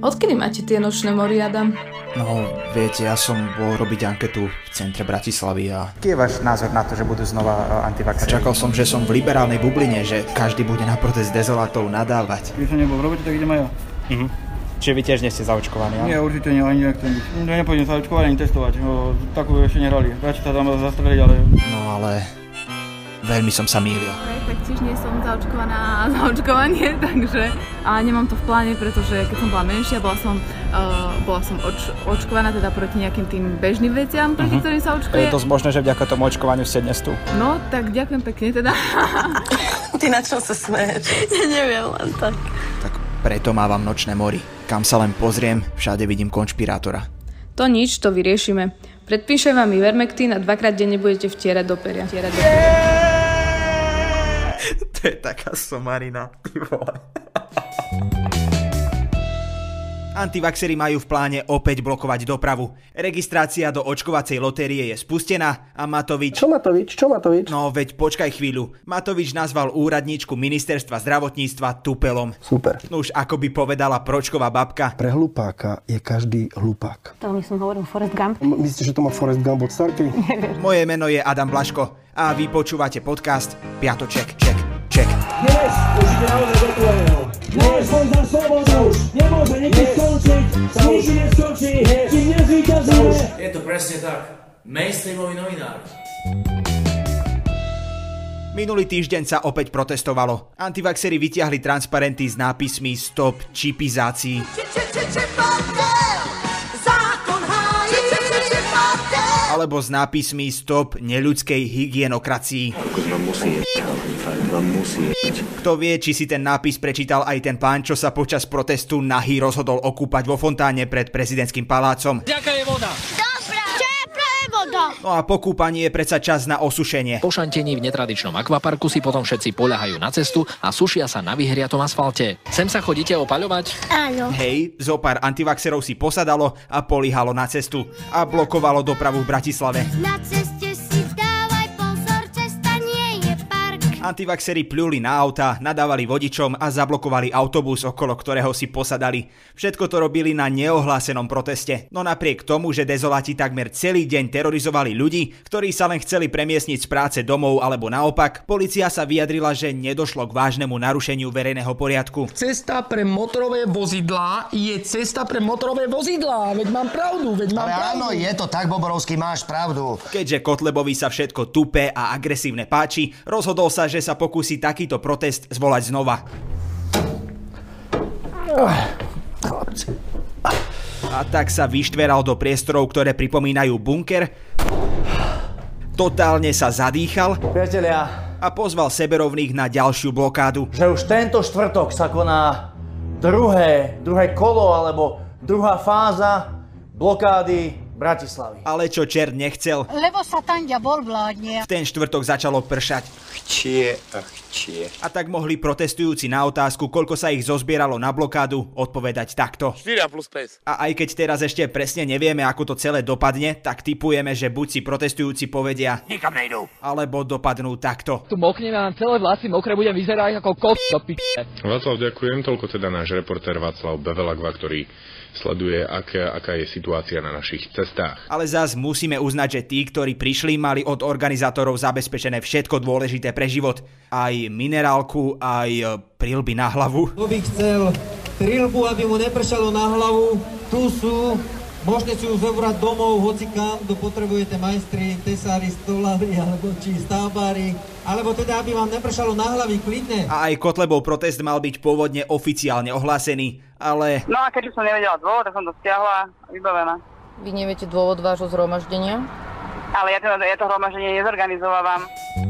Odkedy máte tie nočné mory, Adam? No, viete, ja som bol robiť anketu v centre Bratislavy a... Aký je váš názor na to, že budú znova antivaxeri? Čakal som, že som v liberálnej bubline, že každý bude na protest dezolátov nadávať. Keď som nebol v robote, tak idem aj ja. Čiže vy tiež nie ste zaočkovaní, ale? Nie, určite nie, ani nechcem byť. Nepôjdem sa očkovať ani testovať, takú ešte nehrali. Radšej sa tam zastreliť, ale... No ale... Veľmi som sa mýlil. Taktiež nie som zaočkovaná za očkovanie, takže a nemám to v pláne, pretože keď som bola menšia, bola som očkovaná teda proti nejakým tým bežným veciam, proti ktorým sa očkuje. Je dosť možné, že vďaka tomu očkovaniu ste dnes tu. No, tak ďakujem pekne teda. Ty na čo sa smeješ? Ja neviem, len tak. Tak preto mávam nočné mory. Kam sa len pozriem, všade vidím konšpirátora. To nič, to vyriešime. Predpíšem vám Ivermectin a 2-krát denne budete vtierať do peria. To je taká somarina, ty vole. Antivaxeri majú v pláne opäť blokovať dopravu. Registrácia do očkovacej lotérie je spustená a Matovič... Čo Matovič? No veď počkaj chvíľu. Matovič nazval úradníčku ministerstva zdravotníctva tupelom. Super. No už ako by povedala Pročková babka. Pre hlupáka je každý hlupák. To myslím hovorím Forrest Gump. Myslíte, že to má Forrest Gump od starky? Moje meno je Adam Blaško a vy počúvate podcast Piatoček. Ček. Dnes už ide naozaj do tvojho. Dnes boj za slobodu. Nemôže nikdy skončiť. Nikdy neskončí. Kým nezvíťazíme. Je to presne tak. Mainstreamoví novinári. Minulý týždeň sa opäť protestovalo. Antivaxeri vytiahli transparenty s nápismi Stop čipizácii. Alebo s nápismi Stop neľudskej hygienokracii. Kto vie, či si ten nápis prečítal aj ten pán, čo sa počas protestu nahý rozhodol okúpať vo fontáne pred prezidentským palácom. Ďaká je voda. No a po kúpaní je predsa čas na osušenie. Po šantení v netradičnom akvaparku si potom všetci poľahajú na cestu a sušia sa na vyhriatom asfalte. Sem sa chodíte opaľovať? Áno. Hej, zopár antivaxerov si posadalo a políhalo na cestu a blokovalo dopravu v Bratislave. Na ceste si dávaj pozor, cesta nie je park. Antivaxeri pľuli na auta, nadávali vodičom a zablokovali autobus, okolo ktorého si posadali. Všetko to robili na neohlásenom proteste. No napriek tomu, že dezoláti takmer celý deň terorizovali ľudí, ktorí sa len chceli premiestniť z práce domov alebo naopak, polícia sa vyjadrila, že nedošlo k vážnemu narušeniu verejného poriadku. Cesta pre motorové vozidlá je cesta pre motorové vozidlá. Veď mám pravdu. Áno, je to tak, Boborovský, máš pravdu. Keďže Kotlebovi sa všetko tupé a agresívne páči, rozhodol sa, že sa pokúsi takýto protest zvolať znova. A tak sa vyštveral do priestorov, ktoré pripomínajú bunker, totálne sa zadýchal Priatelia, a pozval seberovných na ďalšiu blokádu. že už tento štvrtok sa koná druhé kolo alebo druhá fáza blokády Bratislavy. Ale čo čert nechcel, Lebo sa tam diabol vládne. v ten štvrtok začalo pršať. Chcie. A tak mohli protestujúci na otázku, koľko sa ich zozbieralo na blokádu, odpovedať takto. 4 plus 5. A aj keď teraz ešte presne nevieme, ako to celé dopadne, tak tipujeme, že buď si protestujúci povedia Nikam nejdú. alebo dopadnú takto. Tu mokneme, mám celé vlasy mokré, budem vyzerať ako kot do piče. Václav, ďakujem. Toľko teda náš reportér Václav Bevelagva, ktorý sleduje, aká je situácia na našich cestách. Ale zas musíme uznať, že tí, ktorí prišli, mali od organizátorov zabezpečené všetko dôležité pre život. Aj minerálku, aj prilby na hlavu. Kto by chcel prilbu, aby mu nepršalo na hlavu, tu sú. Môžete si ju zobrať domov, hocikam, kto potrebujete majstri, tesári, stolári, alebo či stavbári, alebo teda, aby vám nepršalo na hlavy, klidne. A aj Kotlebov protest mal byť pôvodne oficiálne ohlásený, ale... No a keďže som nevedela dôvod, tak som to stiahla a vybavená. Vy neviete dôvod vášho zhromaždenia? Ale ja to hromaždenie nezorganizovávam.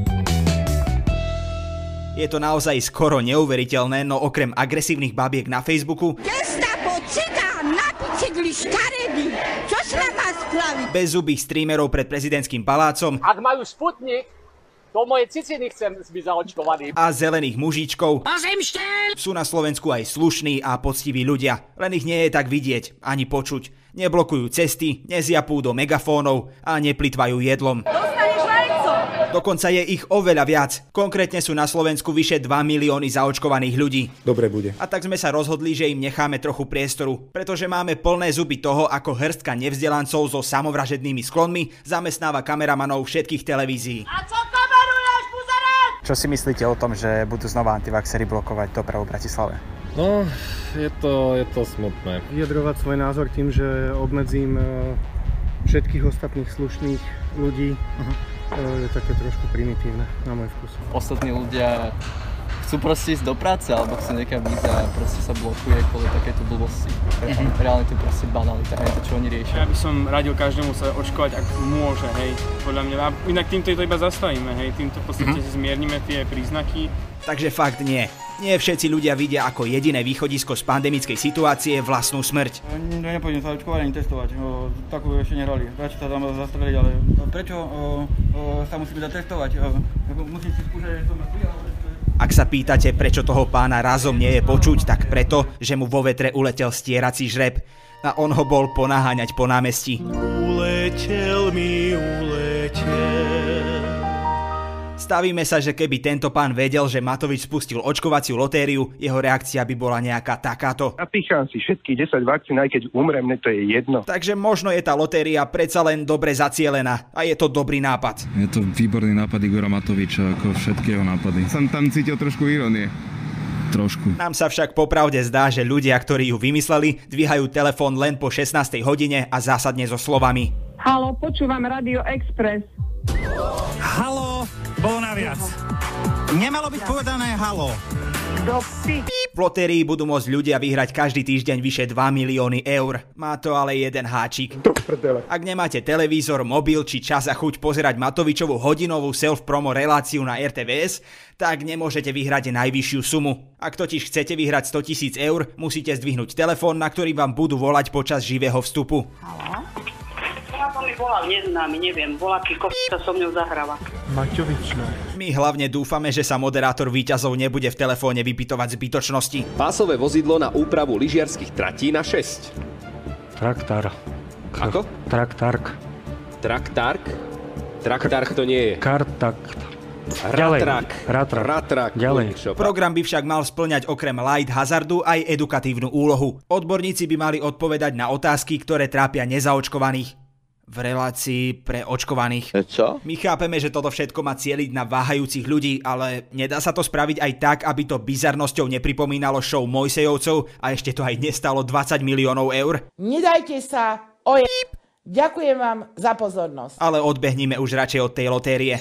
Je to naozaj skoro neuveriteľné, no okrem agresívnych babiek na Facebooku... Gestapo, cigán, napicigli, škaredy. Čo s nám má spraviť? Bezzubých streamerov pred prezidentským palácom... Ak majú Sputnik, to moje ciciny chcem byť zaočkovaný. A zelených mužičkov... Sú na Slovensku aj slušní a poctiví ľudia. Len ich nie je tak vidieť, ani počuť. Neblokujú cesty, nezjapú do megafónov a neplitvajú jedlom. Dostaneš vajco! Dokonca je ich oveľa viac. Konkrétne sú na Slovensku vyše 2 milióny zaočkovaných ľudí. Dobre bude. A tak sme sa rozhodli, že im necháme trochu priestoru, pretože máme plné zuby toho, ako hrstka nevzdelancov so samovražednými sklonmi zamestnáva kameramanov všetkých televízií. A co kameruješ, buzerek? Čo si myslíte o tom, že budú znova antivaxeri blokovať dopravu v Bratislave? No, je to smutné. Vyjadrovať svoj názor tým, že obmedzím všetkých ostatných slušných ľudí, je také trošku primitívne na môj vkus. Ostatní ľudia chcú proste ísť do práce alebo chcú niekam ísť a proste sa blokuje kvôli takéto blbosti. Reálne to je proste banalita, hej, to čo oni riešia. Ja by som radil každému sa očkovať, ak môže, hej, podľa mňa. Inak týmto to iba zastavíme, hej, týmto v podstate zmiernime tie príznaky. Takže fakt nie. Nie všetci ľudia vidia ako jediné východisko z pandemickej situácie vlastnú smrť. Nepôjdem sa očkovať ani testovať, takú ešte nehrali. Radšej sa tam zastreliť, ale prečo sa musíme zatestovať? Musím si skúšať, že som mŕtvy, ale... Ak sa pýtate, prečo toho pána razom nie je počuť, tak preto, že mu vo vetre uletel stierací žreb a on ho bol ponáháňať po námestí. Uletel mi, uletel. Stavíme sa, že keby tento pán vedel, že Matovič spustil očkovaciu lotériu, jeho reakcia by bola nejaká takáto. Napícham si všetkých 10 vakcín, aj keď umrem, mne to je jedno. Takže možno je tá lotéria predsa len dobre zacielená a je to dobrý nápad. Je to výborný nápad Igora Matoviča, ako všetky jeho nápady. Som tam cítil trošku ironie. Trošku. Nám sa však popravde zdá, že ľudia, ktorí ju vymysleli, dvíhajú telefón len po 16. hodine a zásadne so slovami: Haló, počúvam Radio Express. Haló, bolo naviac. Nemalo byť povedané haló. V lotérii budú môcť ľudia vyhrať každý týždeň vyše 2 milióny eur. Má to ale jeden háčik. Ak nemáte televízor, mobil či čas a chuť pozerať Matovičovú hodinovú self-promo reláciu na RTVS, tak nemôžete vyhrať najvyššiu sumu. Ak totiž chcete vyhrať 100 000 eur, musíte zdvihnúť telefón, na ktorý vám budú volať počas živého vstupu. To mi volal neznámy, neviem, volaký sa so mňou zahráva. Maťovičná. My hlavne dúfame, že sa moderátor víťazov nebude v telefóne vypytovať zbytočnosti. Pásové vozidlo na úpravu lyžiarskych tratí na 6. Traktar. Ako? Traktark. Traktark? Traktark to nie je. Kartak. Ratrak. Ďalej. Program by však mal spĺňať okrem light hazardu aj edukatívnu úlohu. Odborníci by mali odpovedať na otázky, ktoré trápia nezaočkovaných. V relácii pre očkovaných. Čo? My chápeme, že toto všetko má cieliť na váhajúcich ľudí, ale nedá sa to spraviť aj tak, aby to bizarnosťou nepripomínalo show Mojsejovcov a ešte to aj nestalo 20 miliónov eur? Nedajte sa ojeb. Ďakujem vám za pozornosť. Ale odbehnime už radšej od tej lotérie.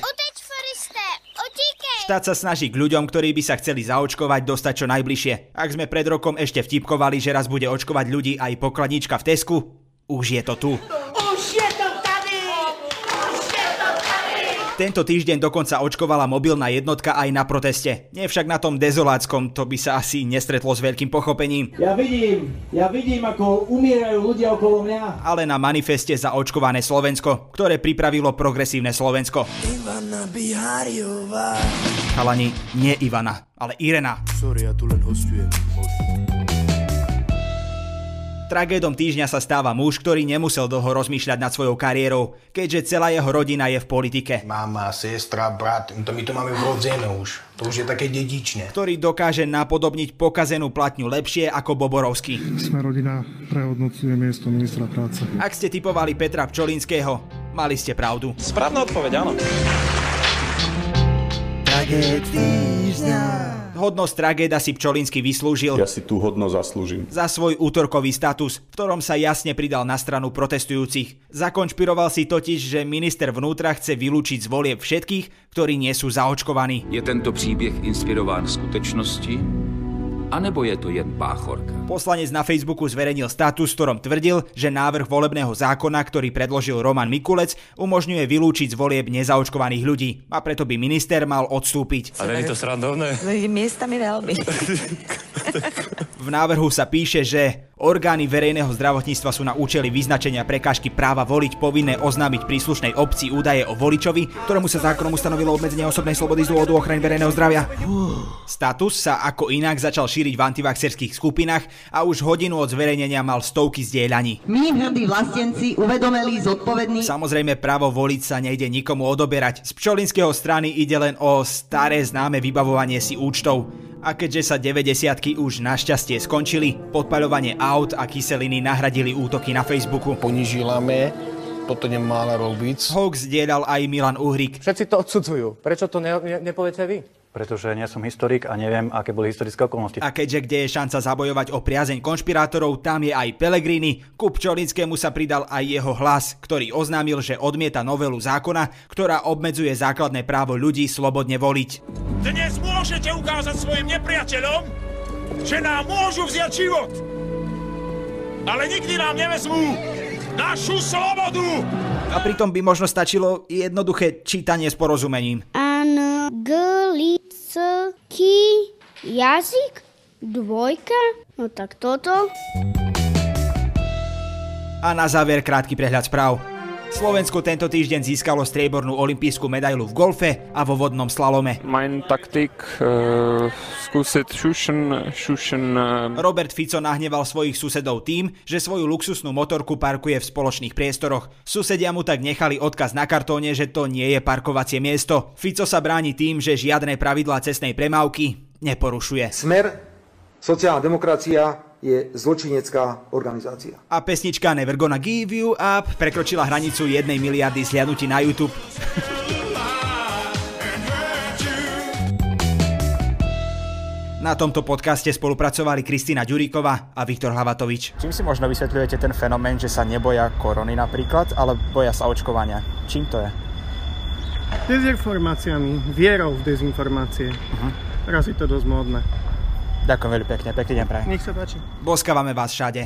Štát sa snaží k ľuďom, ktorí by sa chceli zaočkovať, dostať čo najbližšie. Ak sme pred rokom ešte vtipkovali, že raz bude očkovať ľudí aj pokladnička v Tesku, už je to tu. Tento týždeň dokonca očkovala mobilná jednotka aj na proteste. Nie však na tom dezoláckom, to by sa asi nestretlo s veľkým pochopením. Ja vidím, ako umierajú ľudia okolo mňa. Ale na manifeste za očkované Slovensko, ktoré pripravilo Progresívne Slovensko. Ivana Bihariová. Chalani, nie Ivana, ale Irena. Sorry, ja tu len hostujem. Tragédom týždňa sa stáva muž, ktorý nemusel dlho rozmýšľať nad svojou kariérou, keďže celá jeho rodina je v politike. Mama, sestra, brat, my to máme vrodzené už. To už je také dedičné. Ktorý dokáže napodobniť pokazenú platňu lepšie ako Boborovský. Sme rodina prehodnocuje miesto ministra práce. Ak ste tipovali Petra Pčolinského, mali ste pravdu. Správna odpoveď, áno. Tragéd týždňa. Hodnosť tragéda si Pčolinský vyslúžil. Ja si tú hodnosť zaslúžim. Za svoj útorkový status, v ktorom sa jasne pridal na stranu protestujúcich. Zakonšpiroval si totiž, že minister vnútra chce vylúčiť z volieb všetkých, ktorí nie sú zaočkovaní. Je tento příběh inspirován skutečnosti? A nebo je to jen báchorka? Poslanec na Facebooku zverejnil status, v ktorom tvrdil, že návrh volebného zákona, ktorý predložil Roman Mikulec, umožňuje vylúčiť z volieb nezaočkovaných ľudí. A preto by minister mal odstúpiť. Ale nie je to srandovné? Miestami veľmi. V návrhu sa píše, že Orgány verejného zdravotníctva sú na účely vyznačenia prekážky práva voliť povinné oznámiť príslušnej obci údaje o voličovi, ktorému sa zákonom ustanovilo obmedzenie osobnej slobody z dôvodu ochrany verejného zdravia. Status sa ako inak začal šíriť v antivaxerských skupinách a už hodinu od zverejnenia mal stovky zdieľaní. My, hrdí vlastenci, uvedomili zodpovední... Samozrejme, právo voliť sa nejde nikomu odoberať. Z Pčolinského strany ide len o staré známe vybavovanie si účtov. A keďže sa 90-ky už našťastie skončili, podpaľovanie aut a kyseliny nahradili útoky na Facebooku. Ponižívame, toto nemáme robiť. Hoax zdieľal aj Milan Uhrík. Všetci to odsudzujú. Prečo to nepoviete vy? Pretože nie som historik a neviem, aké boli historické okolnosti. A keďže kde je šanca zabojovať o priazeň konšpirátorov, tam je aj Pellegrini. Ku Pčolinskému sa pridal aj jeho hlas, ktorý oznámil, že odmieta novelu zákona, ktorá obmedzuje základné právo ľudí slobodne voliť. Dnes môžete ukázať svojim nepriateľom, že nám môžu vziať život, ale nikdy nám nevezmú našu slobodu. A pritom by možno stačilo jednoduché čítanie s porozumením. Anglický jazyk? Dvojka? No tak toto. A na záver krátky prehľad správ. Slovensko tento týždeň získalo striebornú olympijskú medailu v golfe a vo vodnom slalome. Mein taktik skúsiť šušen. Robert Fico nahneval svojich susedov tým, že svoju luxusnú motorku parkuje v spoločných priestoroch. Susedia mu tak nechali odkaz na kartóne, že to nie je parkovacie miesto. Fico sa bráni tým, že žiadne pravidlá cestnej premávky neporušuje. Smer, sociálna demokracia je zločinecká organizácia. A pesnička Never Gonna Give You Up prekročila hranicu 1 miliardy zhliadnutí na YouTube. Na tomto podcaste spolupracovali Kristína Ďuríková a Viktor Hlavatovič. Čím si možno vysvetľujete ten fenomén, že sa neboja korony napríklad, ale boja sa očkovania? Čím to je? Dezinformáciami, vierou v dezinformácie. Raz je to dosť módne. Ďakujem veľmi pekne, pekný deň prajem. Nech sa páči. Boskávame vás všade.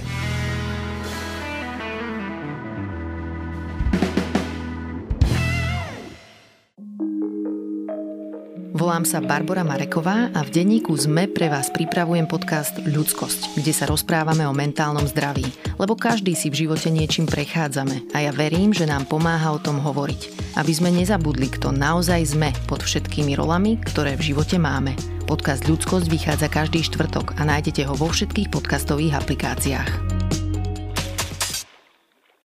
Volám sa Barbora Mareková a v denníku SME pre vás pripravujem podcast Ľudskosť, kde sa rozprávame o mentálnom zdraví, lebo každý si v živote niečím prechádzame a ja verím, že nám pomáha o tom hovoriť, aby sme nezabudli, kto naozaj sme pod všetkými rolami, ktoré v živote máme. Podcast Ľudskosť vychádza každý štvrtok a nájdete ho vo všetkých podcastových aplikáciách.